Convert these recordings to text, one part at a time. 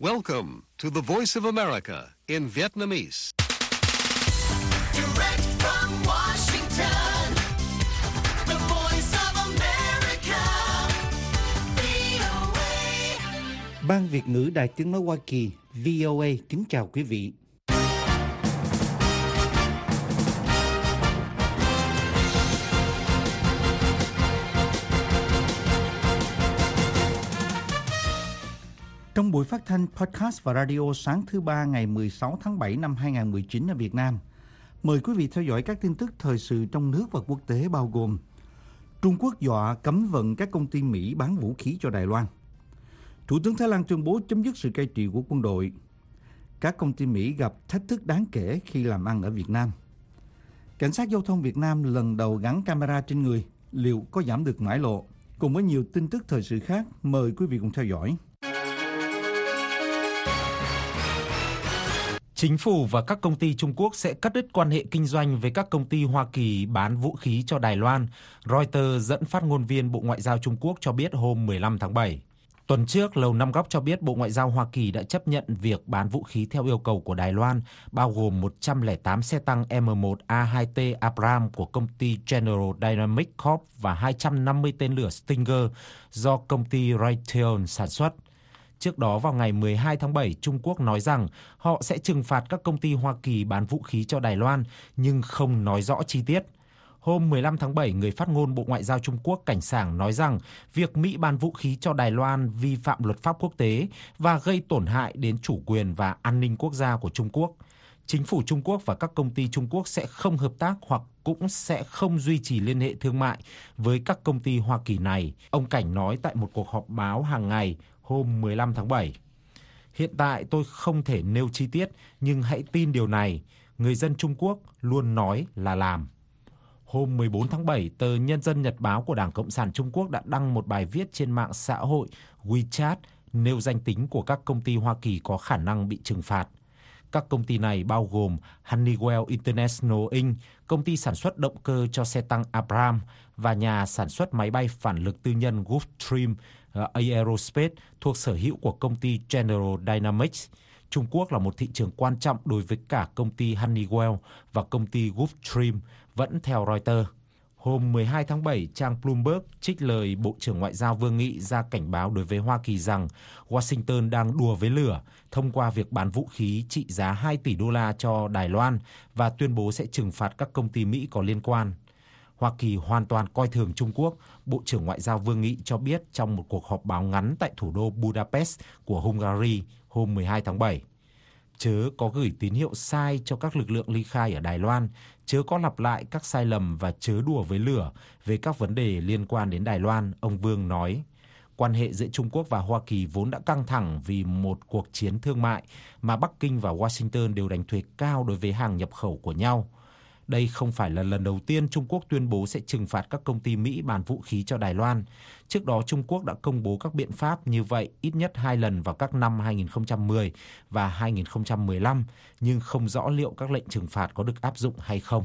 Welcome to the Voice of America in Vietnamese. Direct from Washington, the Voice of America, VOA. Ban Việt ngữ Đài Tiếng nói Hoa Kỳ, VOA kính chào quý vị. Trong buổi phát thanh podcast và radio sáng thứ Ba ngày 16 tháng 7 năm 2019 ở Việt Nam, mời quý vị theo dõi các tin tức thời sự trong nước và quốc tế bao gồm: Trung Quốc dọa cấm vận các công ty Mỹ bán vũ khí cho Đài Loan. Thủ tướng Thái Lan tuyên bố chấm dứt sự cai trị của quân đội. Các công ty Mỹ gặp thách thức đáng kể khi làm ăn ở Việt Nam. Cảnh sát giao thông Việt Nam lần đầu gắn camera trên người, liệu có giảm được mãi lộ? Cùng với nhiều tin tức thời sự khác, mời quý vị cùng theo dõi. Chính phủ và các công ty Trung Quốc sẽ cắt đứt quan hệ kinh doanh với các công ty Hoa Kỳ bán vũ khí cho Đài Loan, Reuters dẫn phát ngôn viên Bộ Ngoại giao Trung Quốc cho biết hôm 15 tháng 7. Tuần trước, Lầu Năm Góc cho biết Bộ Ngoại giao Hoa Kỳ đã chấp nhận việc bán vũ khí theo yêu cầu của Đài Loan, bao gồm 108 xe tăng M1A2T Abrams của công ty General Dynamics Corp và 250 tên lửa Stinger do công ty Raytheon sản xuất. Trước đó vào ngày 12 tháng 7, Trung Quốc nói rằng họ sẽ trừng phạt các công ty Hoa Kỳ bán vũ khí cho Đài Loan, nhưng không nói rõ chi tiết. Hôm 15 tháng 7, người phát ngôn Bộ Ngoại giao Trung Quốc Cảnh Sảng nói rằng việc Mỹ bán vũ khí cho Đài Loan vi phạm luật pháp quốc tế và gây tổn hại đến chủ quyền và an ninh quốc gia của Trung Quốc. Chính phủ Trung Quốc và các công ty Trung Quốc sẽ không hợp tác hoặc cũng sẽ không duy trì liên hệ thương mại với các công ty Hoa Kỳ này, ông Cảnh nói tại một cuộc họp báo hàng ngày hôm 15 tháng 7. Hiện tại tôi không thể nêu chi tiết, nhưng hãy tin điều này, người dân Trung Quốc luôn nói là làm. Hôm 14 tháng 7, tờ Nhân dân Nhật báo của Đảng Cộng sản Trung Quốc đã đăng một bài viết trên mạng xã hội WeChat nêu danh tính của các công ty Hoa Kỳ có khả năng bị trừng phạt. Các công ty này bao gồm Honeywell International Inc., công ty sản xuất động cơ cho xe tăng Abrams và nhà sản xuất máy bay phản lực tư nhân Gulfstream Aerospace thuộc sở hữu của công ty General Dynamics. Trung Quốc là một thị trường quan trọng đối với cả công ty Honeywell và công ty Gulfstream, vẫn theo Reuters. Hôm 12 tháng 7, trang Bloomberg trích lời Bộ trưởng Ngoại giao Vương Nghị ra cảnh báo đối với Hoa Kỳ rằng Washington đang đùa với lửa thông qua việc bán vũ khí trị giá 2 tỷ đô la cho Đài Loan và tuyên bố sẽ trừng phạt các công ty Mỹ có liên quan. Hoa Kỳ hoàn toàn coi thường Trung Quốc, Bộ trưởng Ngoại giao Vương Nghị cho biết trong một cuộc họp báo ngắn tại thủ đô Budapest của Hungary hôm 12 tháng 7. Chớ có gửi tín hiệu sai cho các lực lượng ly khai ở Đài Loan, chớ có lặp lại các sai lầm và chớ đùa với lửa về các vấn đề liên quan đến Đài Loan, ông Vương nói. Quan hệ giữa Trung Quốc và Hoa Kỳ vốn đã căng thẳng vì một cuộc chiến thương mại mà Bắc Kinh và Washington đều đánh thuế cao đối với hàng nhập khẩu của nhau. Đây không phải là lần đầu tiên Trung Quốc tuyên bố sẽ trừng phạt các công ty Mỹ bán vũ khí cho Đài Loan. Trước đó, Trung Quốc đã công bố các biện pháp như vậy ít nhất 2 lần vào các năm 2010 và 2015, nhưng không rõ liệu các lệnh trừng phạt có được áp dụng hay không.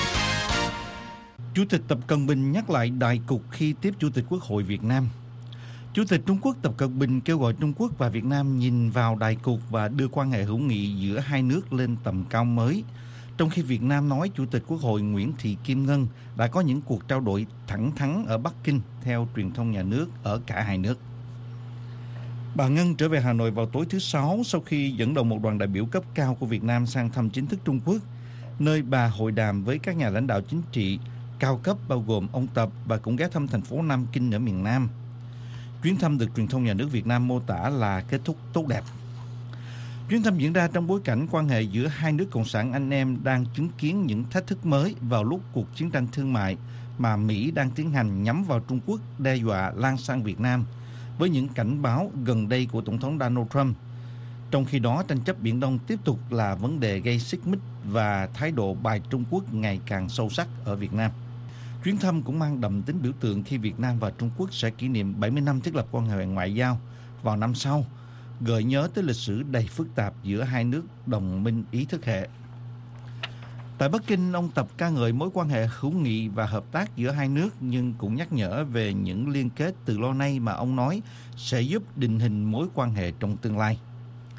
Chủ tịch Tập Cận Bình nhắc lại đại cục khi tiếp Chủ tịch Quốc hội Việt Nam. Chủ tịch Trung Quốc Tập Cận Bình kêu gọi Trung Quốc và Việt Nam nhìn vào đại cục và đưa quan hệ hữu nghị giữa hai nước lên tầm cao mới. Trong khi Việt Nam nói Chủ tịch Quốc hội Nguyễn Thị Kim Ngân đã có những cuộc trao đổi thẳng thắn ở Bắc Kinh theo truyền thông nhà nước ở cả hai nước. Bà Ngân trở về Hà Nội vào tối thứ Sáu sau khi dẫn đầu một đoàn đại biểu cấp cao của Việt Nam sang thăm chính thức Trung Quốc, nơi bà hội đàm với các nhà lãnh đạo chính trị cao cấp bao gồm ông Tập và cũng ghé thăm thành phố Nam Kinh ở miền Nam. Chuyến thăm được truyền thông nhà nước Việt Nam mô tả là kết thúc tốt đẹp. Chuyến thăm diễn ra trong bối cảnh quan hệ giữa hai nước cộng sản anh em đang chứng kiến những thách thức mới vào lúc cuộc chiến tranh thương mại mà Mỹ đang tiến hành nhắm vào Trung Quốc đe dọa lan sang Việt Nam, với những cảnh báo gần đây của Tổng thống Donald Trump. Trong khi đó, tranh chấp Biển Đông tiếp tục là vấn đề gây xích mích và thái độ bài Trung Quốc ngày càng sâu sắc ở Việt Nam. Chuyến thăm cũng mang đậm tính biểu tượng khi Việt Nam và Trung Quốc sẽ kỷ niệm 70 năm thiết lập quan hệ ngoại giao vào năm sau, gợi nhớ tới lịch sử đầy phức tạp giữa hai nước đồng minh ý thức hệ. Tại Bắc Kinh, ông Tập ca ngợi mối quan hệ hữu nghị và hợp tác giữa hai nước, nhưng cũng nhắc nhở về những liên kết từ lâu nay mà ông nói sẽ giúp định hình mối quan hệ trong tương lai.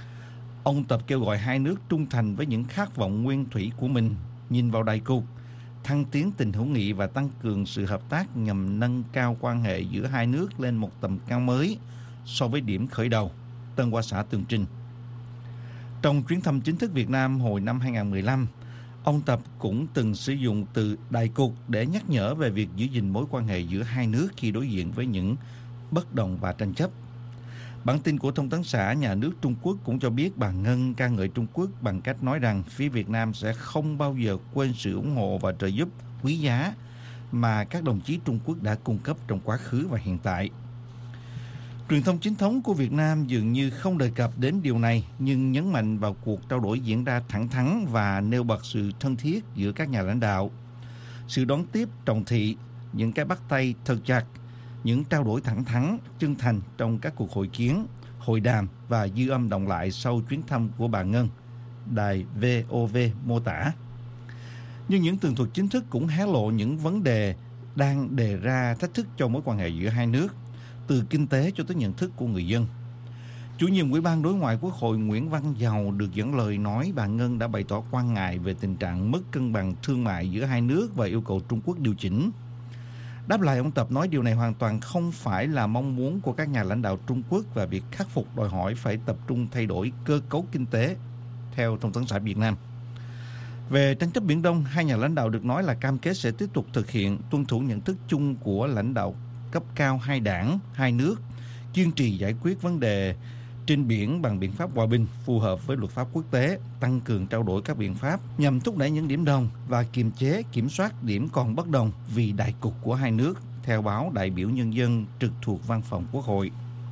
Ông Tập kêu gọi hai nước trung thành với những khát vọng nguyên thủy của mình, nhìn vào đại cục, thăng tiến tình hữu nghị và tăng cường sự hợp tác nhằm nâng cao quan hệ giữa hai nước lên một tầm cao mới so với điểm khởi đầu, Tân Hoa Xã tường trình. Trong chuyến thăm chính thức Việt Nam hồi năm 2015, ông Tập cũng từng sử dụng từ đại cục để nhắc nhở về việc giữ gìn mối quan hệ giữa hai nước khi đối diện với những bất đồng và tranh chấp. Bản tin của Thông tấn xã nhà nước Trung Quốc cũng cho biết bà Ngân ca ngợi Trung Quốc bằng cách nói rằng phía Việt Nam sẽ không bao giờ quên sự ủng hộ và trợ giúp quý giá mà các đồng chí Trung Quốc đã cung cấp trong quá khứ và hiện tại. Truyền thông chính thống của Việt Nam dường như không đề cập đến điều này, nhưng nhấn mạnh vào cuộc trao đổi diễn ra thẳng thắn và nêu bật sự thân thiết giữa các nhà lãnh đạo. Sự đón tiếp trọng thị, những cái bắt tay thật chặt, những trao đổi thẳng thắn, chân thành trong các cuộc hội kiến, hội đàm và dư âm đọng lại sau chuyến thăm của bà Ngân, đài VOV mô tả. Nhưng những tường thuật chính thức cũng hé lộ những vấn đề đang đề ra thách thức cho mối quan hệ giữa hai nước, từ kinh tế cho tới nhận thức của người dân. Chủ nhiệm Ủy ban Đối ngoại Quốc hội Nguyễn Văn Giàu được dẫn lời nói bà Ngân đã bày tỏ quan ngại về tình trạng mất cân bằng thương mại giữa hai nước và yêu cầu Trung Quốc điều chỉnh. Đáp lại, ông Tập nói điều này hoàn toàn không phải là mong muốn của các nhà lãnh đạo Trung Quốc và việc khắc phục đòi hỏi phải tập trung thay đổi cơ cấu kinh tế, theo Thông tấn xã Việt Nam. Về tranh chấp Biển Đông, hai nhà lãnh đạo được nói là cam kết sẽ tiếp tục thực hiện tuân thủ nhận thức chung của lãnh đạo cấp cao hai đảng, hai nước, kiên trì giải quyết vấn đề trên biển bằng biện pháp hòa bình phù hợp với luật pháp quốc tế, tăng cường trao đổi các biện pháp nhằm thúc đẩy những điểm đồng và kiềm chế, kiểm soát điểm còn bất đồng vì đại cục của hai nước, theo báo Đại biểu Nhân dân trực thuộc Văn phòng Quốc hội.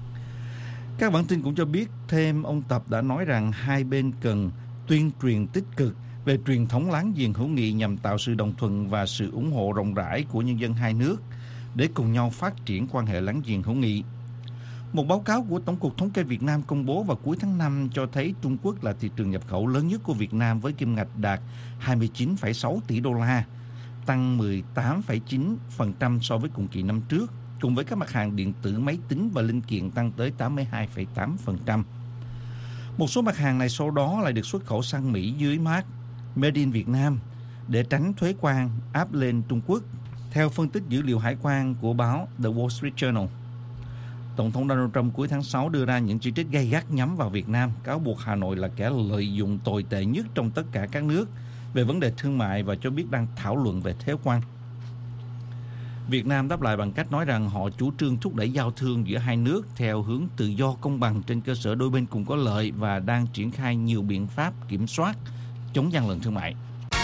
Các bản tin cũng cho biết thêm ông Tập đã nói rằng hai bên cần tuyên truyền tích cực về truyền thống láng giềng hữu nghị nhằm tạo sự đồng thuận và sự ủng hộ rộng rãi của nhân dân hai nước để cùng nhau phát triển quan hệ láng giềng hữu nghị. Một báo cáo của Tổng cục Thống kê Việt Nam công bố vào cuối tháng 5 cho thấy Trung Quốc là thị trường nhập khẩu lớn nhất của Việt Nam với kim ngạch đạt 29,6 tỷ đô la, tăng 18,9% so với cùng kỳ năm trước, cùng với các mặt hàng điện tử, máy tính và linh kiện tăng tới 82,8%. Một số mặt hàng này sau đó lại được xuất khẩu sang Mỹ dưới mác Made in Việt Nam để tránh thuế quan áp lên Trung Quốc, theo phân tích dữ liệu hải quan của báo The Wall Street Journal. Tổng thống Donald Trump cuối tháng 6 đưa ra những chỉ trích gay gắt nhắm vào Việt Nam, cáo buộc Hà Nội là kẻ lợi dụng tồi tệ nhất trong tất cả các nước về vấn đề thương mại và cho biết đang thảo luận về thuế quan. Việt Nam đáp lại bằng cách nói rằng họ chủ trương thúc đẩy giao thương giữa hai nước theo hướng tự do công bằng trên cơ sở đôi bên cùng có lợi và đang triển khai nhiều biện pháp kiểm soát chống gian lận thương mại.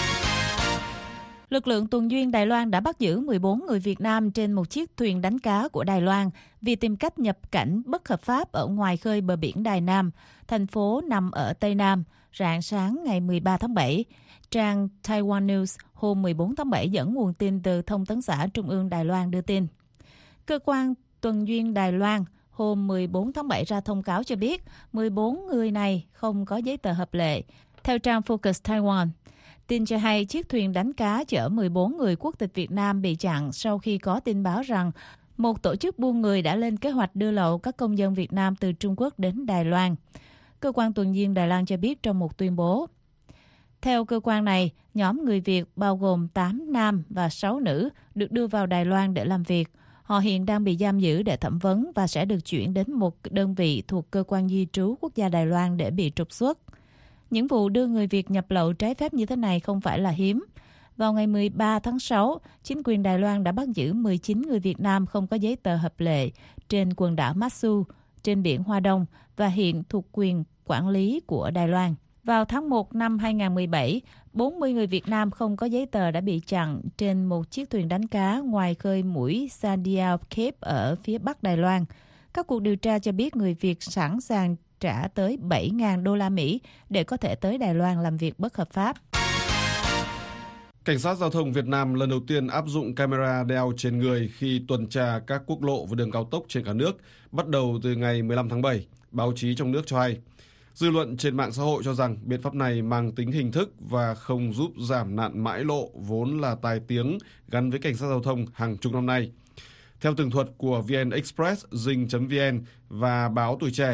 Lực lượng tuần duyên Đài Loan đã bắt giữ 14 người Việt Nam trên một chiếc thuyền đánh cá của Đài Loan vì tìm cách nhập cảnh bất hợp pháp ở ngoài khơi bờ biển Đài Nam, thành phố nằm ở Tây Nam, rạng sáng ngày 13 tháng 7. Trang Taiwan News hôm 14 tháng 7 dẫn nguồn tin từ Thông tấn xã Trung ương Đài Loan đưa tin. Cơ quan tuần duyên Đài Loan hôm 14 tháng 7 ra thông cáo cho biết 14 người này không có giấy tờ hợp lệ. Theo trang Focus Taiwan, tin cho hay chiếc thuyền đánh cá chở 14 người quốc tịch Việt Nam bị chặn sau khi có tin báo rằng một tổ chức buôn người đã lên kế hoạch đưa lậu các công dân Việt Nam từ Trung Quốc đến Đài Loan. Cơ quan tuần duyên Đài Loan cho biết trong một tuyên bố. Theo cơ quan này, nhóm người Việt bao gồm 8 nam và 6 nữ được đưa vào Đài Loan để làm việc. Họ hiện đang bị giam giữ để thẩm vấn và sẽ được chuyển đến một đơn vị thuộc cơ quan di trú quốc gia Đài Loan để bị trục xuất. Những vụ đưa người Việt nhập lậu trái phép như thế này không phải là hiếm. Vào ngày 13 tháng 6, chính quyền Đài Loan đã bắt giữ 19 người Việt Nam không có giấy tờ hợp lệ trên quần đảo Matsu, trên biển Hoa Đông và hiện thuộc quyền quản lý của Đài Loan. Vào tháng 1 năm 2017, 40 người Việt Nam không có giấy tờ đã bị chặn trên một chiếc thuyền đánh cá ngoài khơi mũi Sandia Cape ở phía bắc Đài Loan. Các cuộc điều tra cho biết người Việt sẵn sàng trả tới 7.000 đô la Mỹ để có thể tới Đài Loan làm việc bất hợp pháp. Cảnh sát giao thông Việt Nam lần đầu tiên áp dụng camera đeo trên người khi tuần tra các quốc lộ và đường cao tốc trên cả nước, bắt đầu từ ngày 15 tháng 7, báo chí trong nước cho hay. Dư luận trên mạng xã hội cho rằng biện pháp này mang tính hình thức và không giúp giảm nạn mãi lộ vốn là tai tiếng gắn với cảnh sát giao thông hàng chục năm nay. Theo tường thuật của VN Express, Dinh.vn và báo Tuổi Trẻ,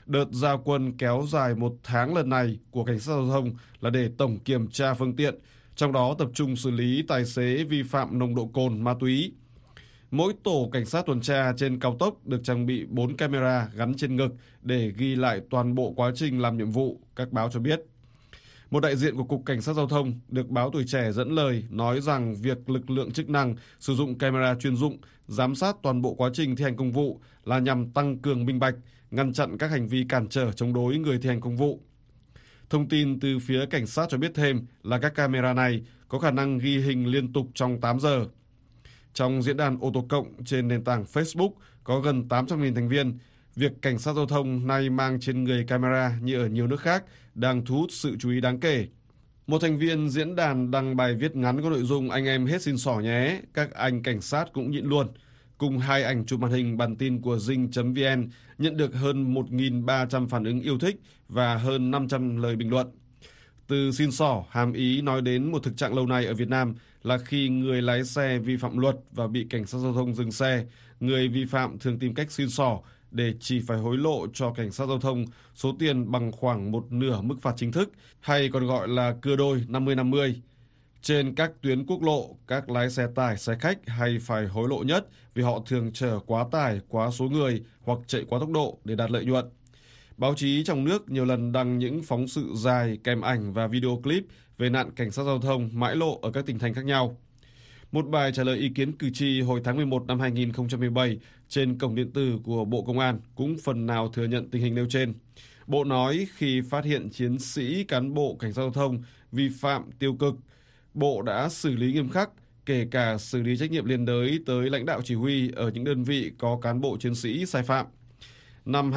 Đợt ra quân kéo dài 1 tháng lần này của cảnh sát giao thông là để tổng kiểm tra phương tiện, trong đó tập trung xử lý tài xế vi phạm nồng độ cồn, ma túy. Mỗi tổ cảnh sát tuần tra trên cao tốc được trang bị 4 camera gắn trên ngực để ghi lại toàn bộ quá trình làm nhiệm vụ, các báo cho biết. Một đại diện của Cục Cảnh sát Giao thông được báo Tuổi Trẻ dẫn lời nói rằng việc lực lượng chức năng sử dụng camera chuyên dụng giám sát toàn bộ quá trình thi hành công vụ là nhằm tăng cường minh bạch, ngăn chặn các hành vi cản trở chống đối người thi hành công vụ. Thông tin từ phía cảnh sát cho biết thêm là các camera này có khả năng ghi hình liên tục trong 8 giờ. Trong diễn đàn ô tô cộng trên nền tảng Facebook có gần 800.000 thành viên, việc cảnh sát giao thông nay mang trên người camera như ở nhiều nước khác đang thu hút sự chú ý đáng kể. Một thành viên diễn đàn đăng bài viết ngắn có nội dung "Anh em hết xin xỏ nhé, các anh cảnh sát cũng nhịn luôn", cùng 2 ảnh chụp màn hình bản tin của Zing.vn nhận được hơn 1.300 phản ứng yêu thích và hơn 500 lời bình luận. Từ xin xỏ hàm ý nói đến một thực trạng lâu nay ở Việt Nam là khi người lái xe vi phạm luật và bị cảnh sát giao thông dừng xe, người vi phạm thường tìm cách xin xỏ để chỉ phải hối lộ cho cảnh sát giao thông số tiền bằng khoảng một nửa mức phạt chính thức, hay còn gọi là cưa đôi 50-50. Trên các tuyến quốc lộ, các lái xe tải, xe khách hay phải hối lộ nhất vì họ thường chở quá tải, quá số người hoặc chạy quá tốc độ để đạt lợi nhuận. Báo chí trong nước nhiều lần đăng những phóng sự dài kèm ảnh và video clip về nạn cảnh sát giao thông mãi lộ ở các tỉnh thành khác nhau. Một bài trả lời ý kiến cử tri hồi tháng 11 năm 2017 trên cổng điện tử của Bộ Công an cũng phần nào thừa nhận tình hình nêu trên. Bộ nói khi phát hiện chiến sĩ cán bộ cảnh sát giao thông vi phạm tiêu cực, Bộ đã xử lý nghiêm khắc, kể cả xử lý trách nhiệm liên đới tới lãnh đạo chỉ huy ở những đơn vị có cán bộ chiến sĩ sai phạm. Năm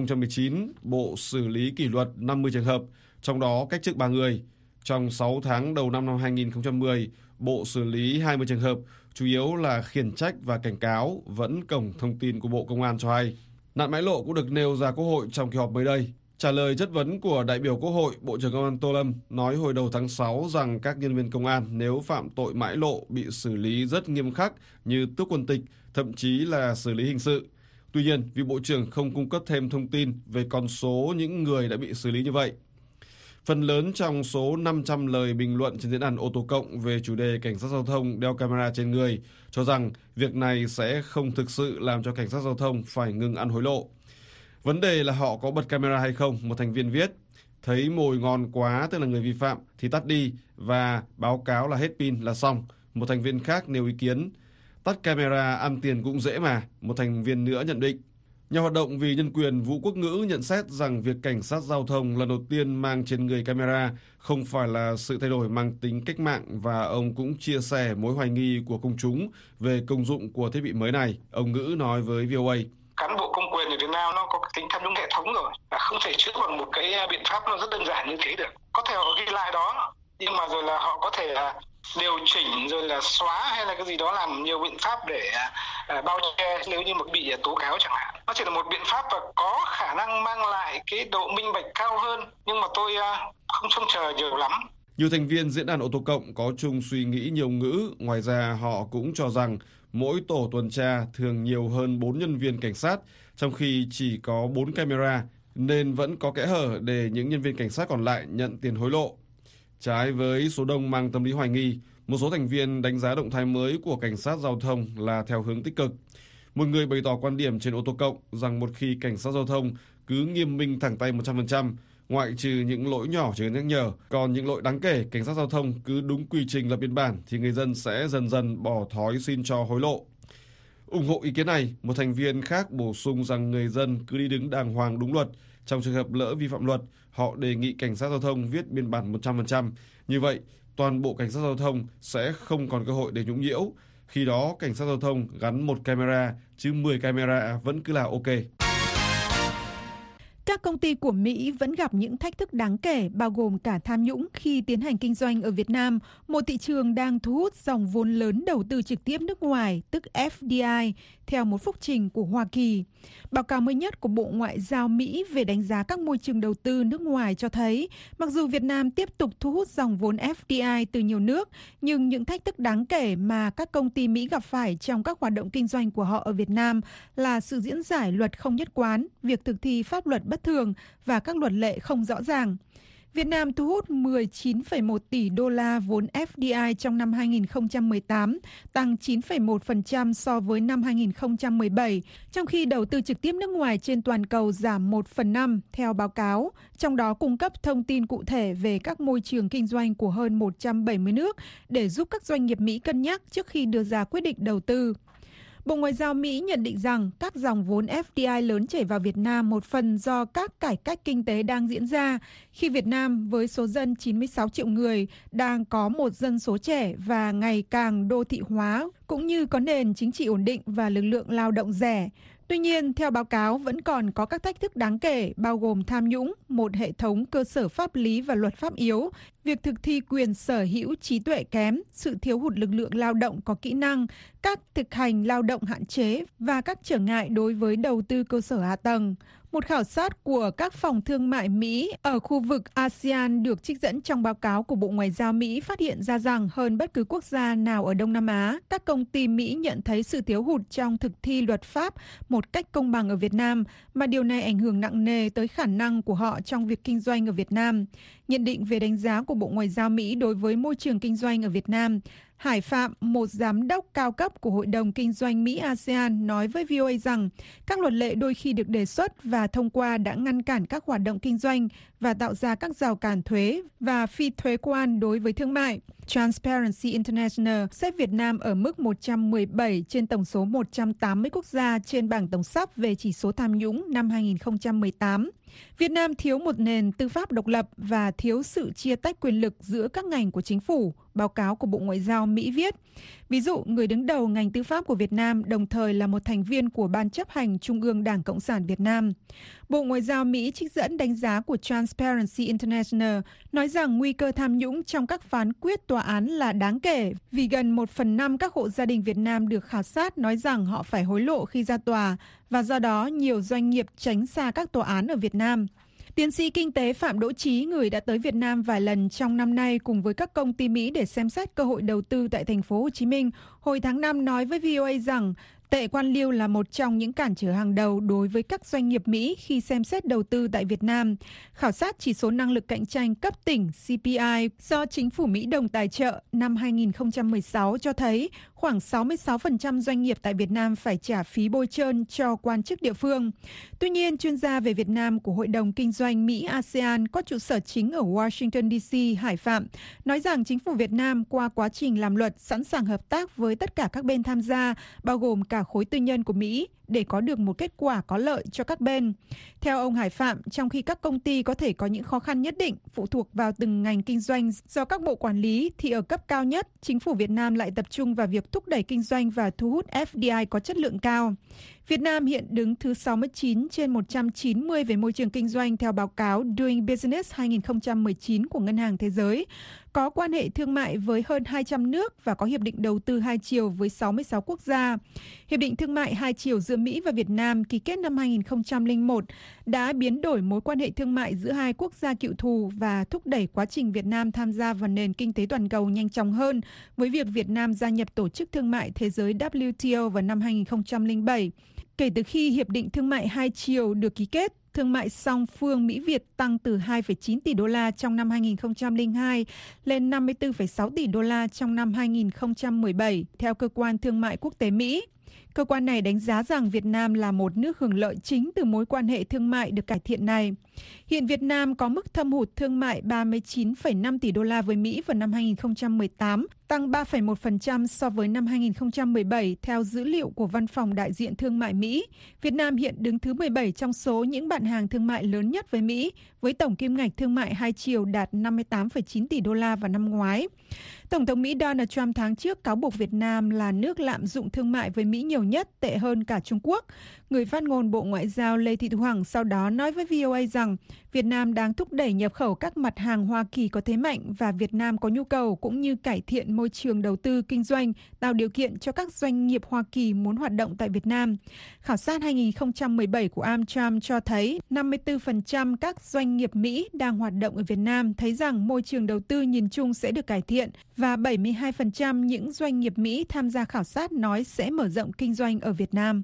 2019, Bộ xử lý kỷ luật 50 trường hợp, trong đó cách chức 3 người. Trong 6 tháng đầu năm 2010, Bộ xử lý 20 trường hợp, chủ yếu là khiển trách và cảnh cáo, vẫn cổng thông tin của Bộ Công an cho hay. Nạn mãi lộ cũng được nêu ra Quốc hội trong kỳ họp mới đây. Trả lời chất vấn của đại biểu Quốc hội, Bộ trưởng Công an Tô Lâm nói hồi đầu tháng 6 rằng các nhân viên công an nếu phạm tội mãi lộ bị xử lý rất nghiêm khắc như tước quân tịch, thậm chí là xử lý hình sự. Tuy nhiên, vị Bộ trưởng không cung cấp thêm thông tin về con số những người đã bị xử lý như vậy. Phần lớn trong số 500 lời bình luận trên diễn đàn ô tô cộng về chủ đề cảnh sát giao thông đeo camera trên người cho rằng việc này sẽ không thực sự làm cho cảnh sát giao thông phải ngừng ăn hối lộ. Vấn đề là họ có bật camera hay không, một thành viên viết. Thấy mồi ngon quá, tức là người vi phạm, thì tắt đi và báo cáo là hết pin là xong. Một thành viên khác nêu ý kiến. Tắt camera ăn tiền cũng dễ mà, một thành viên nữa nhận định. Nhà hoạt động vì nhân quyền Vũ Quốc Ngữ nhận xét rằng việc cảnh sát giao thông lần đầu tiên mang trên người camera không phải là sự thay đổi mang tính cách mạng, và ông cũng chia sẻ mối hoài nghi của công chúng về công dụng của thiết bị mới này. Ông Ngữ nói với VOA. Cán bộ công quyền ở Việt Nam nó có tính tham nhũng hệ thống rồi, không thể chữa bằng một cái biện pháp nó rất đơn giản như thế được. Có thể họ ghi lại đó, nhưng mà rồi là họ có thể điều chỉnh rồi là xóa hay là cái gì đó, làm nhiều biện pháp để bao che nếu như mà bị tố cáo chẳng hạn. Nó chỉ là một biện pháp và có khả năng mang lại cái độ minh bạch cao hơn, nhưng mà tôi không trông chờ nhiều lắm. Nhiều thành viên diễn đàn ô tô cộng có chung suy nghĩ nhiều ngữ. Ngoài ra họ cũng cho rằng mỗi tổ tuần tra thường nhiều hơn 4 nhân viên cảnh sát, trong khi chỉ có 4 camera, nên vẫn có kẽ hở để những nhân viên cảnh sát còn lại nhận tiền hối lộ. Trái với số đông mang tâm lý hoài nghi, một số thành viên đánh giá động thái mới của cảnh sát giao thông là theo hướng tích cực. Một người bày tỏ quan điểm trên ô tô cộng rằng một khi cảnh sát giao thông cứ nghiêm minh thẳng tay 100%, ngoại trừ những lỗi nhỏ chỉ cần nhắc nhở, còn những lỗi đáng kể cảnh sát giao thông cứ đúng quy trình lập biên bản thì người dân sẽ dần dần bỏ thói xin cho hối lộ. Ủng hộ ý kiến này, một thành viên khác bổ sung rằng người dân cứ đi đứng đàng hoàng đúng luật. Trong trường hợp lỡ vi phạm luật, họ đề nghị cảnh sát giao thông viết biên bản 100%. Như vậy, toàn bộ cảnh sát giao thông sẽ không còn cơ hội để nhũng nhiễu. Khi đó, cảnh sát giao thông gắn 1 camera, chứ 10 camera vẫn cứ là ok. Các công ty của Mỹ vẫn gặp những thách thức đáng kể, bao gồm cả tham nhũng khi tiến hành kinh doanh ở Việt Nam, một thị trường đang thu hút dòng vốn lớn đầu tư trực tiếp nước ngoài, tức FDI, theo một phúc trình của Hoa Kỳ. Báo cáo mới nhất của Bộ Ngoại giao Mỹ về đánh giá các môi trường đầu tư nước ngoài cho thấy, mặc dù Việt Nam tiếp tục thu hút dòng vốn FDI từ nhiều nước, nhưng những thách thức đáng kể mà các công ty Mỹ gặp phải trong các hoạt động kinh doanh của họ ở Việt Nam là sự diễn giải luật không nhất quán, việc thực thi pháp luật bất thường và các luật lệ không rõ ràng. Việt Nam thu hút 19,1 tỷ đô la vốn FDI trong năm 2018, tăng 9,1% so với năm 2017, trong khi đầu tư trực tiếp nước ngoài trên toàn cầu giảm 1/5 theo báo cáo, trong đó cung cấp thông tin cụ thể về các môi trường kinh doanh của hơn 170 nước để giúp các doanh nghiệp Mỹ cân nhắc trước khi đưa ra quyết định đầu tư. Bộ Ngoại giao Mỹ nhận định rằng các dòng vốn FDI lớn chảy vào Việt Nam một phần do các cải cách kinh tế đang diễn ra, khi Việt Nam với số dân 96 triệu người đang có một dân số trẻ và ngày càng đô thị hóa, cũng như có nền chính trị ổn định và lực lượng lao động rẻ. Tuy nhiên, theo báo cáo, vẫn còn có các thách thức đáng kể, bao gồm tham nhũng, một hệ thống cơ sở pháp lý và luật pháp yếu, việc thực thi quyền sở hữu trí tuệ kém, sự thiếu hụt lực lượng lao động có kỹ năng, các thực hành lao động hạn chế và các trở ngại đối với đầu tư cơ sở hạ tầng. Một khảo sát của các phòng thương mại Mỹ ở khu vực ASEAN được trích dẫn trong báo cáo của Bộ Ngoại giao Mỹ phát hiện ra rằng hơn bất cứ quốc gia nào ở Đông Nam Á, các công ty Mỹ nhận thấy sự thiếu hụt trong thực thi luật pháp một cách công bằng ở Việt Nam, mà điều này ảnh hưởng nặng nề tới khả năng của họ trong việc kinh doanh ở Việt Nam. Nhận định về đánh giá của Bộ Ngoại giao Mỹ đối với môi trường kinh doanh ở Việt Nam, Hải Phạm, một giám đốc cao cấp của Hội đồng Kinh doanh Mỹ-ASEAN, nói với VOA rằng các luật lệ đôi khi được đề xuất và thông qua đã ngăn cản các hoạt động kinh doanh và tạo ra các rào cản thuế và phi thuế quan đối với thương mại. Transparency International xếp Việt Nam ở mức 117 trên tổng số 180 quốc gia trên bảng tổng sắp về chỉ số tham nhũng năm 2018. Việt Nam thiếu một nền tư pháp độc lập và thiếu sự chia tách quyền lực giữa các ngành của chính phủ, báo cáo của Bộ Ngoại giao Mỹ viết. Ví dụ, người đứng đầu ngành tư pháp của Việt Nam đồng thời là một thành viên của Ban chấp hành Trung ương Đảng Cộng sản Việt Nam. Bộ Ngoại giao Mỹ trích dẫn đánh giá của Transparency International nói rằng nguy cơ tham nhũng trong các phán quyết tòa án là đáng kể vì gần 1/5 các hộ gia đình Việt Nam được khảo sát nói rằng họ phải hối lộ khi ra tòa và do đó nhiều doanh nghiệp tránh xa các tòa án ở Việt Nam. Tiến sĩ kinh tế Phạm Đỗ Chí, người đã tới Việt Nam vài lần trong năm nay cùng với các công ty Mỹ để xem xét cơ hội đầu tư tại thành phố Hồ Chí Minh, hồi tháng 5 nói với VOA rằng tệ quan liêu là một trong những cản trở hàng đầu đối với các doanh nghiệp Mỹ khi xem xét đầu tư tại Việt Nam. Khảo sát chỉ số năng lực cạnh tranh cấp tỉnh CPI do chính phủ Mỹ đồng tài trợ năm 2016 cho thấy khoảng 66% doanh nghiệp tại Việt Nam phải trả phí bôi trơn cho quan chức địa phương. Tuy nhiên, chuyên gia về Việt Nam của Hội đồng Kinh doanh Mỹ-ASEAN có trụ sở chính ở Washington DC, Hải Phạm, nói rằng chính phủ Việt Nam qua quá trình làm luật sẵn sàng hợp tác với tất cả các bên tham gia, bao gồm cả khối tư nhân của Mỹ, để có được một kết quả có lợi cho các bên. Theo ông Hải Phạm, trong khi các công ty có thể có những khó khăn nhất định phụ thuộc vào từng ngành kinh doanh do các bộ quản lý, thì ở cấp cao nhất, chính phủ Việt Nam lại tập trung vào việc thúc đẩy kinh doanh và thu hút FDI có chất lượng cao. Việt Nam hiện đứng thứ 69 trên 190 về môi trường kinh doanh theo báo cáo Doing Business 2019 của Ngân hàng Thế giới, có quan hệ thương mại với hơn 200 nước và có hiệp định đầu tư hai chiều với 66 quốc gia. Hiệp định thương mại hai chiều giữa Mỹ và Việt Nam ký kết năm 2001 đã biến đổi mối quan hệ thương mại giữa hai quốc gia cựu thù và thúc đẩy quá trình Việt Nam tham gia vào nền kinh tế toàn cầu nhanh chóng hơn với việc Việt Nam gia nhập Tổ chức Thương mại Thế giới WTO vào năm 2007. Kể từ khi Hiệp định Thương mại hai chiều được ký kết, thương mại song phương Mỹ-Việt tăng từ 2,9 tỷ đô la trong năm 2002 lên 54,6 tỷ đô la trong năm 2017, theo Cơ quan Thương mại Quốc tế Mỹ. Cơ quan này đánh giá rằng Việt Nam là một nước hưởng lợi chính từ mối quan hệ thương mại được cải thiện này. Hiện Việt Nam có mức thâm hụt thương mại 39,5 tỷ đô la với Mỹ vào năm 2018, tăng 3,1% so với năm 2017 theo dữ liệu của Văn phòng Đại diện Thương mại Mỹ. Việt Nam hiện đứng thứ 17 trong số những bạn hàng thương mại lớn nhất với Mỹ, với tổng kim ngạch thương mại hai chiều đạt 58,9 tỷ đô la vào năm ngoái. Tổng thống Mỹ Donald Trump tháng trước cáo buộc Việt Nam là nước lạm dụng thương mại với Mỹ nhiều nhất, tệ hơn cả Trung Quốc. Người phát ngôn Bộ Ngoại giao Lê Thị Thu Hằng sau đó nói với VOA rằng Việt Nam đang thúc đẩy nhập khẩu các mặt hàng Hoa Kỳ có thế mạnh và Việt Nam có nhu cầu cũng như cải thiện môi trường đầu tư kinh doanh, tạo điều kiện cho các doanh nghiệp Hoa Kỳ muốn hoạt động tại Việt Nam. Khảo sát 2017 của AmTrust cho thấy 54% các doanh nghiệp Mỹ đang hoạt động ở Việt Nam thấy rằng môi trường đầu tư nhìn chung sẽ được cải thiện và 72% những doanh nghiệp Mỹ tham gia khảo sát nói sẽ mở rộng kinh doanh ở Việt Nam.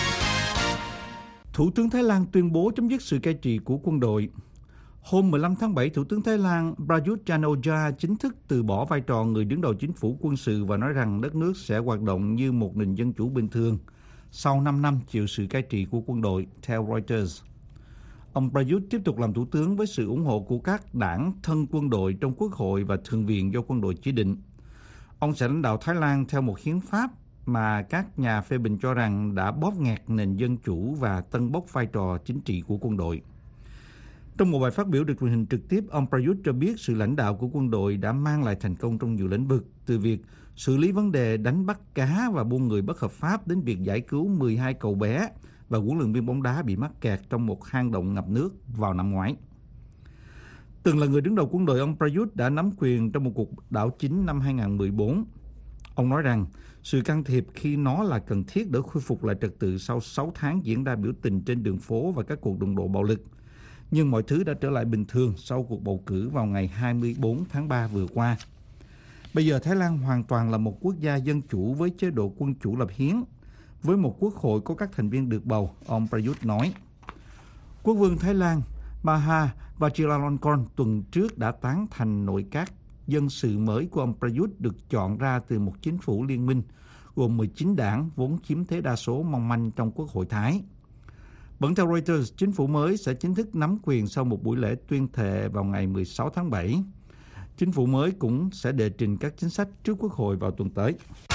Thủ tướng Thái Lan tuyên bố chấm dứt sự cai trị của quân đội. Hôm 15 tháng 7, Thủ tướng Thái Lan Prayut Chan-o-cha chính thức từ bỏ vai trò người đứng đầu chính phủ quân sự và nói rằng đất nước sẽ hoạt động như một nền dân chủ bình thường sau 5 năm chịu sự cai trị của quân đội, theo Reuters. Ông Prayut tiếp tục làm thủ tướng với sự ủng hộ của các đảng thân quân đội trong Quốc hội và Thượng viện do quân đội chỉ định. Ông sẽ lãnh đạo Thái Lan theo một hiến pháp mà các nhà phê bình cho rằng đã bóp nghẹt nền dân chủ và tâng bốc vai trò chính trị của quân đội. Trong một bài phát biểu được truyền hình trực tiếp, ông Prayut cho biết sự lãnh đạo của quân đội đã mang lại thành công trong nhiều lĩnh vực, từ việc xử lý vấn đề đánh bắt cá và buôn người bất hợp pháp đến việc giải cứu 12 cậu bé và huấn luyện viên bóng đá bị mắc kẹt trong một hang động ngập nước vào năm ngoái. Từng là người đứng đầu quân đội, ông Prayut đã nắm quyền trong một cuộc đảo chính năm 2014. Ông nói rằng sự can thiệp khi nó là cần thiết để khôi phục lại trật tự sau 6 tháng diễn ra biểu tình trên đường phố và các cuộc đụng độ bạo lực. Nhưng mọi thứ đã trở lại bình thường sau cuộc bầu cử vào ngày 24 tháng 3 vừa qua. Bây giờ Thái Lan hoàn toàn là một quốc gia dân chủ với chế độ quân chủ lập hiến, với một quốc hội có các thành viên được bầu, ông Prayut nói. Quốc vương Thái Lan Maha Vajiralongkorn tuần trước đã tán thành nội các dân sự mới của ông Prayut được chọn ra từ một chính phủ liên minh gồm 19 đảng vốn chiếm thế đa số mong manh trong Quốc hội Thái. Vẫn theo Reuters, chính phủ mới sẽ chính thức nắm quyền sau một buổi lễ tuyên thệ vào ngày 16 tháng 7. Chính phủ mới cũng sẽ đệ trình các chính sách trước Quốc hội vào tuần tới.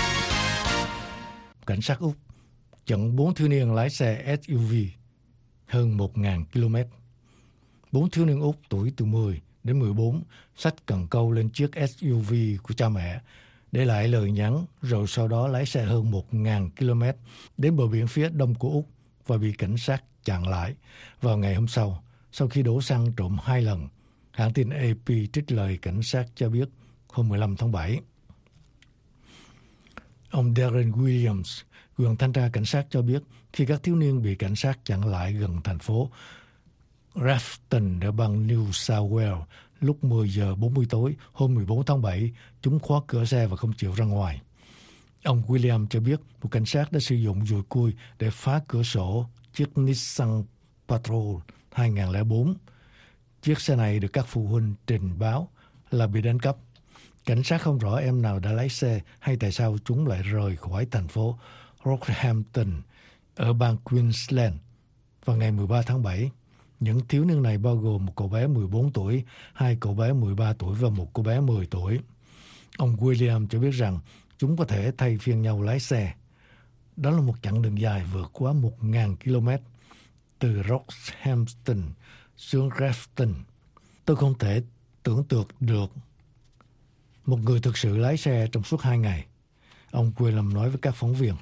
Cảnh sát Úc chặn 4 thiếu niên lái xe SUV hơn 1.000 km. 4 thiếu niên Úc tuổi từ 10 đến 14 xách cần câu lên chiếc SUV của cha mẹ, để lại lời nhắn, rồi sau đó lái xe hơn 1.000 km đến bờ biển phía đông của Úc và bị cảnh sát chặn lại vào ngày hôm sau khi đổ xăng trộm 2 lần. Hãng tin AP trích lời cảnh sát cho biết hôm 15 tháng 7. Ông Darren Williams, quyền thanh tra cảnh sát cho biết khi các thiếu niên bị cảnh sát chặn lại gần thành phố Grafton ở bang New South Wales lúc 10 giờ 40 tối hôm 14 tháng 7, chúng khóa cửa xe và không chịu ra ngoài. Ông William cho biết một cảnh sát đã sử dụng dùi cui để phá cửa sổ chiếc Nissan Patrol 2004. Chiếc xe này được các phụ huynh trình báo là bị đánh cắp. Cảnh sát không rõ em nào đã lái xe hay tại sao chúng lại rời khỏi thành phố Rockhampton ở bang Queensland vào ngày 13 tháng 7. Những thiếu niên này bao gồm một cậu bé 14 tuổi, 2 cậu bé 13 tuổi và một cô bé 10 tuổi. Ông William cho biết rằng chúng có thể thay phiên nhau lái xe. Đó là một chặng đường dài vượt quá 1.000 km từ Rockhampton xuống Grafton. Tôi không thể tưởng tượng được một người thực sự lái xe trong suốt 2 ngày, ông William nói với các phóng viên.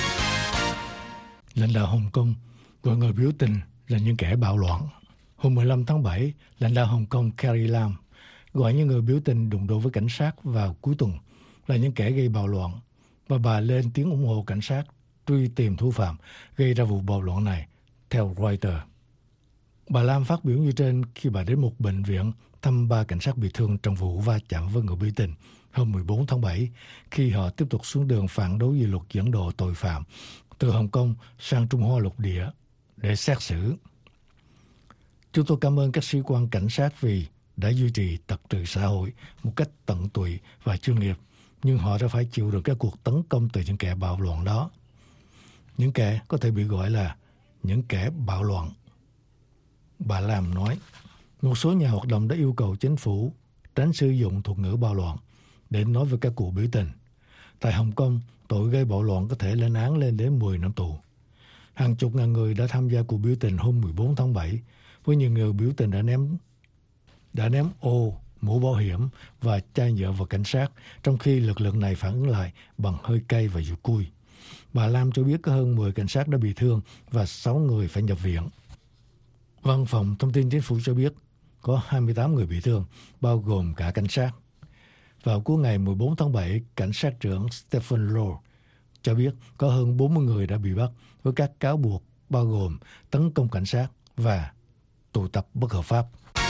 Lãnh đạo Hồng Kông gọi người biểu tình là những kẻ bạo loạn. Hôm 15 tháng 7, lãnh đạo Hồng Kông Carrie Lam gọi những người biểu tình đụng độ với cảnh sát vào cuối tuần là những kẻ gây bạo loạn, và bà lên tiếng ủng hộ cảnh sát truy tìm thủ phạm gây ra vụ bạo loạn này, theo Reuters. Bà Lam phát biểu như trên khi bà đến một bệnh viện thăm 3 cảnh sát bị thương trong vụ va chạm với người biểu tình hôm 14 tháng 7 khi họ tiếp tục xuống đường phản đối dự luật dẫn độ tội phạm từ Hồng Kông sang Trung Hoa lục địa để xét xử. Chúng tôi cảm ơn các sĩ quan cảnh sát vì đã duy trì trật tự xã hội một cách tận tụy và chuyên nghiệp, nhưng họ đã phải chịu được các cuộc tấn công từ những kẻ bạo loạn đó. Những kẻ có thể bị gọi là những kẻ bạo loạn, bà Lam nói. Một số nhà hoạt động đã yêu cầu chính phủ tránh sử dụng thuật ngữ bạo loạn để nói về các cuộc biểu tình. Tại Hồng Kông, tội gây bạo loạn có thể lên án lên đến 10 năm tù. Hàng chục ngàn người đã tham gia cuộc biểu tình hôm 14 tháng 7, với nhiều người biểu tình đã ném ô, mũ bảo hiểm và chai nhựa vào cảnh sát, trong khi lực lượng này phản ứng lại bằng hơi cay và dùi cui. Bà Lam cho biết có hơn 10 cảnh sát đã bị thương và 6 người phải nhập viện. Văn phòng Thông tin Chính phủ cho biết có 28 người bị thương, bao gồm cả cảnh sát. Vào cuối ngày 14 tháng 7, cảnh sát trưởng Stephen Lowe cho biết có hơn 40 người đã bị bắt với các cáo buộc bao gồm tấn công cảnh sát và tụ tập bất hợp pháp.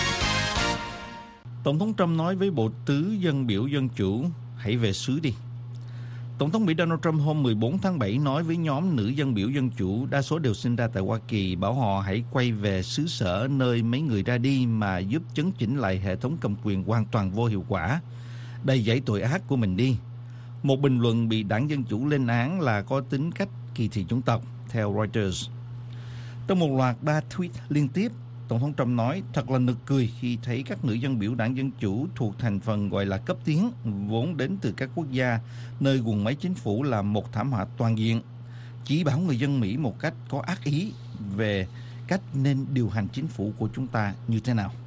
Tổng thống Trump nói với bộ tứ dân biểu Dân Chủ, hãy về xứ đi. Tổng thống Mỹ Donald Trump hôm 14 tháng 7 nói với nhóm nữ dân biểu Dân Chủ, đa số đều sinh ra tại Hoa Kỳ, bảo họ hãy quay về xứ sở nơi mấy người ra đi mà giúp chấn chỉnh lại hệ thống cầm quyền hoàn toàn vô hiệu quả, đầy dẫy tội ác của mình đi. Một bình luận bị đảng Dân Chủ lên án là có tính cách kỳ thị chủng tộc, theo Reuters. Trong một loạt 3 tweet liên tiếp, Tổng thống Trump nói thật là nực cười khi thấy các nữ dân biểu đảng Dân Chủ thuộc thành phần gọi là cấp tiến, vốn đến từ các quốc gia nơi guồng máy chính phủ là một thảm họa toàn diện, chỉ bảo người dân Mỹ một cách có ác ý về cách nên điều hành chính phủ của chúng ta như thế nào.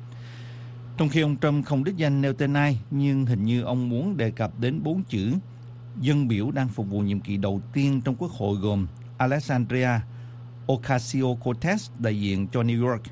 Trong khi ông Trump không đích danh nêu tên ai, nhưng hình như ông muốn đề cập đến 4 chữ dân biểu đang phục vụ nhiệm kỳ đầu tiên trong Quốc hội gồm Alexandria Ocasio-Cortez, đại diện cho New York,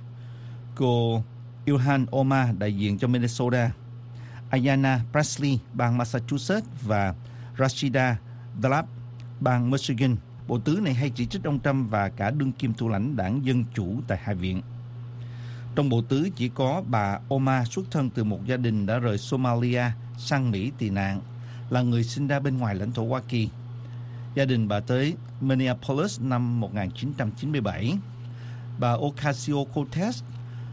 cô Ilhan Omar, đại diện cho Minnesota, Ayanna Pressley, bang Massachusetts và Rashida Tlaib, bang Michigan. Bộ tứ này hay chỉ trích ông Trump và cả đương kim thủ lãnh đảng Dân Chủ tại Hạ viện. Trong bộ tứ chỉ có bà Omar xuất thân từ một gia đình đã rời Somalia sang Mỹ tị nạn, là người sinh ra bên ngoài lãnh thổ Hoa Kỳ. Gia đình bà tới Minneapolis năm 1997. Bà Ocasio-Cortez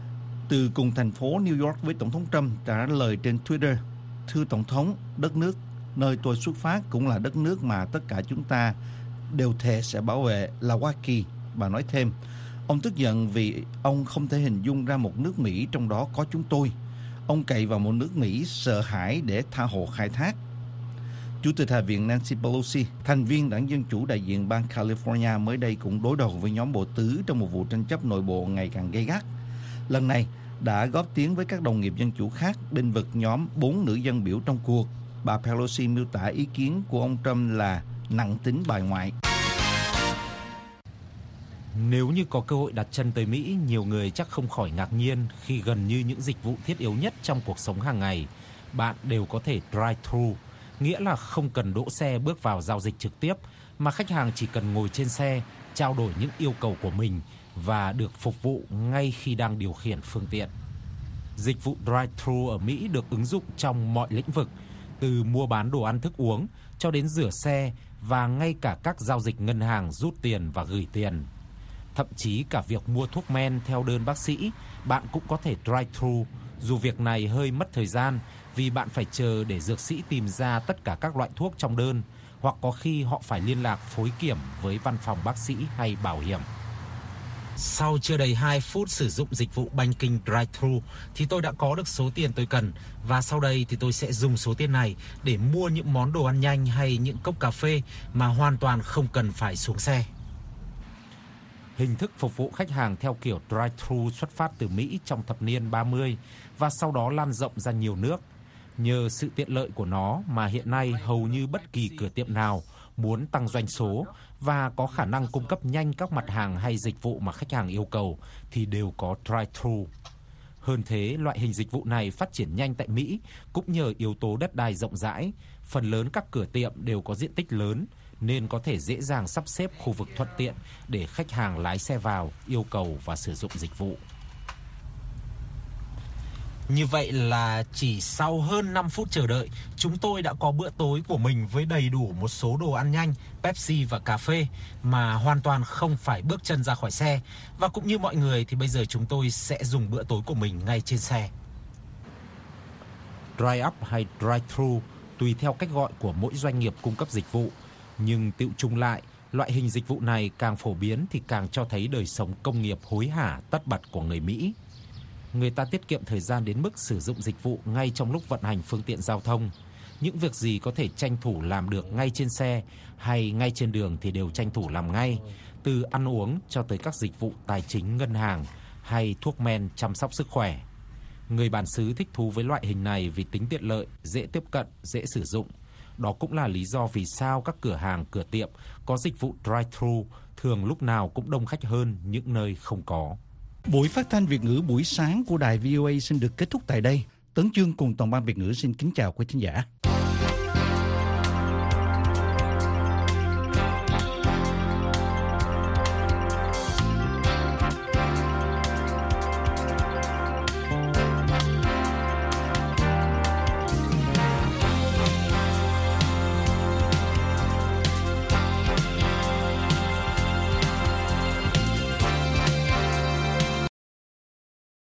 từ cùng thành phố New York với Tổng thống Trump trả lời trên Twitter: thưa Tổng thống, đất nước nơi tôi xuất phát cũng là đất nước mà tất cả chúng ta đều thề sẽ bảo vệ, là Hoa Kỳ. Bà nói thêm, ông tức giận vì ông không thể hình dung ra một nước Mỹ trong đó có chúng tôi. Ông cậy vào một nước Mỹ sợ hãi để tha hồ khai thác. Chủ tịch Hạ viện Nancy Pelosi, thành viên đảng Dân Chủ đại diện bang California, mới đây cũng đối đầu với nhóm bộ tứ trong một vụ tranh chấp nội bộ ngày càng gay gắt. Lần này đã góp tiếng với các đồng nghiệp Dân Chủ khác bênh vực nhóm 4 nữ dân biểu trong cuộc. Bà Pelosi miêu tả ý kiến của ông Trump là nặng tính bài ngoại. Nếu như có cơ hội đặt chân tới Mỹ, nhiều người chắc không khỏi ngạc nhiên khi gần như những dịch vụ thiết yếu nhất trong cuộc sống hàng ngày bạn đều có thể drive-thru, nghĩa là không cần đỗ xe bước vào giao dịch trực tiếp, mà khách hàng chỉ cần ngồi trên xe, trao đổi những yêu cầu của mình và được phục vụ ngay khi đang điều khiển phương tiện. Dịch vụ drive-thru ở Mỹ được ứng dụng trong mọi lĩnh vực, từ mua bán đồ ăn thức uống cho đến rửa xe và ngay cả các giao dịch ngân hàng rút tiền và gửi tiền. Thậm chí cả việc mua thuốc men theo đơn bác sĩ, bạn cũng có thể drive-thru, dù việc này hơi mất thời gian vì bạn phải chờ để dược sĩ tìm ra tất cả các loại thuốc trong đơn, hoặc có khi họ phải liên lạc phối kiểm với văn phòng bác sĩ hay bảo hiểm. Sau chưa đầy 2 phút sử dụng dịch vụ banking drive-thru thì tôi đã có được số tiền tôi cần, và sau đây thì tôi sẽ dùng số tiền này để mua những món đồ ăn nhanh hay những cốc cà phê mà hoàn toàn không cần phải xuống xe. Hình thức phục vụ khách hàng theo kiểu drive-thru xuất phát từ Mỹ trong thập niên 30 và sau đó lan rộng ra nhiều nước. Nhờ sự tiện lợi của nó mà hiện nay hầu như bất kỳ cửa tiệm nào muốn tăng doanh số và có khả năng cung cấp nhanh các mặt hàng hay dịch vụ mà khách hàng yêu cầu thì đều có drive-thru. Hơn thế, loại hình dịch vụ này phát triển nhanh tại Mỹ cũng nhờ yếu tố đất đai rộng rãi. Phần lớn các cửa tiệm đều có diện tích lớn nên có thể dễ dàng sắp xếp khu vực thuận tiện để khách hàng lái xe vào, yêu cầu và sử dụng dịch vụ. Như vậy là chỉ sau hơn 5 phút chờ đợi, chúng tôi đã có bữa tối của mình với đầy đủ một số đồ ăn nhanh, Pepsi và cà phê mà hoàn toàn không phải bước chân ra khỏi xe. Và cũng như mọi người thì bây giờ chúng tôi sẽ dùng bữa tối của mình ngay trên xe. Drive-up hay drive-thru tùy theo cách gọi của mỗi doanh nghiệp cung cấp dịch vụ. Nhưng tựu chung lại, loại hình dịch vụ này càng phổ biến thì càng cho thấy đời sống công nghiệp hối hả tất bật của người Mỹ. Người ta tiết kiệm thời gian đến mức sử dụng dịch vụ ngay trong lúc vận hành phương tiện giao thông. Những việc gì có thể tranh thủ làm được ngay trên xe hay ngay trên đường thì đều tranh thủ làm ngay, từ ăn uống cho tới các dịch vụ tài chính, ngân hàng hay thuốc men chăm sóc sức khỏe. Người bản xứ thích thú với loại hình này vì tính tiện lợi, dễ tiếp cận, dễ sử dụng. Đó cũng là lý do vì sao các cửa hàng, cửa tiệm có dịch vụ drive-thru thường lúc nào cũng đông khách hơn những nơi không có. Buổi phát thanh Việt ngữ buổi sáng của đài VOA xin được kết thúc tại đây. Tấn Chương cùng toàn ban Việt ngữ xin kính chào quý khán giả.